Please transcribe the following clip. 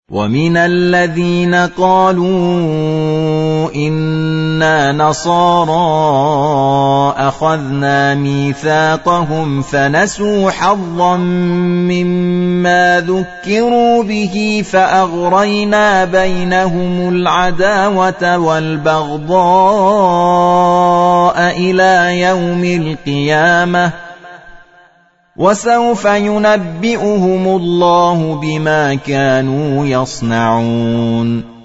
ومن الذين قالوا إنا نصارى أخذنا ميثاقهم فنسوا حظا مما ذكروا به فأغرينا بينهم العداوة والبغضاء إلى يوم القيامة وسوف ينبئهم الله بما كانوا يصنعون